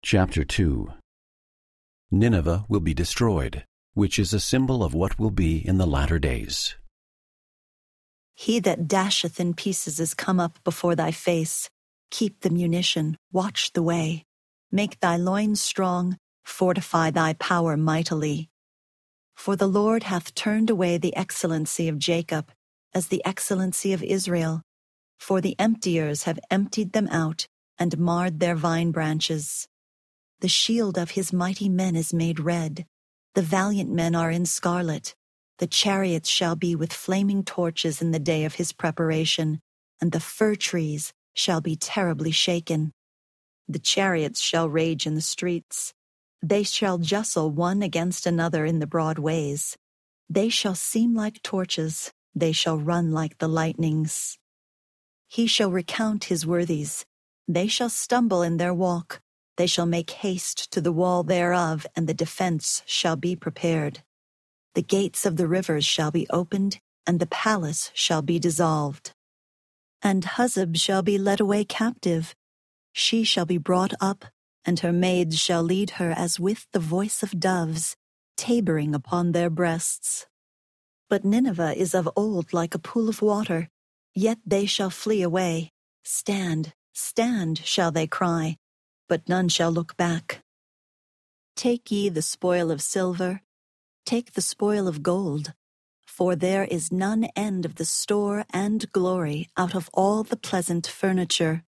Chapter 2. Nineveh will be destroyed, which is a symbol of what will be in the latter days. He that dasheth in pieces is come up before thy face. Keep the munition, watch the way. Make thy loins strong, fortify thy power mightily. For the Lord hath turned away the excellency of Jacob, as the excellency of Israel. For the emptiers have emptied them out, and marred their vine branches. The shield of his mighty men is made red. The valiant men are in scarlet. The chariots shall be with flaming torches in the day of his preparation, and the fir trees shall be terribly shaken. The chariots shall rage in the streets. They shall justle one against another in the broad ways. They shall seem like torches. They shall run like the lightnings. He shall recount his worthies. They shall stumble in their walk. They shall make haste to the wall thereof, and the defense shall be prepared. The gates of the rivers shall be opened, and the palace shall be dissolved. And Huzzab shall be led away captive. She shall be brought up, and her maids shall lead her as with the voice of doves, tabering upon their breasts. But Nineveh is of old like a pool of water, yet they shall flee away. Stand, stand, shall they cry, but none shall look back. Take ye the spoil of silver, take the spoil of gold, for there is none end of the store and glory out of all the pleasant furniture.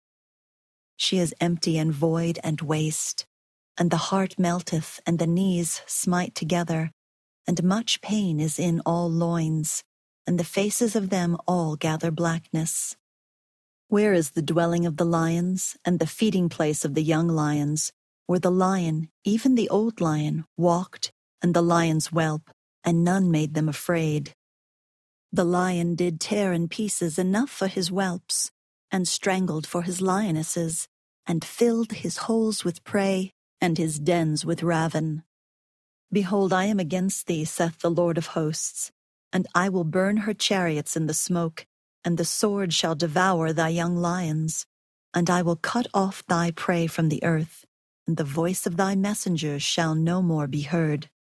She is empty and void and waste, and the heart melteth, and the knees smite together, and much pain is in all loins, and the faces of them all gather blackness. Where is the dwelling of the lions, and the feeding place of the young lions, where the lion, even the old lion, walked, and the lion's whelp, and none made them afraid? The lion did tear in pieces enough for his whelps, and strangled for his lionesses, and filled his holes with prey, and his dens with ravin. Behold, I am against thee, saith the Lord of hosts, and I will burn her chariots in the smoke, and the sword shall devour thy young lions, and I will cut off thy prey from the earth, and the voice of thy messengers shall no more be heard.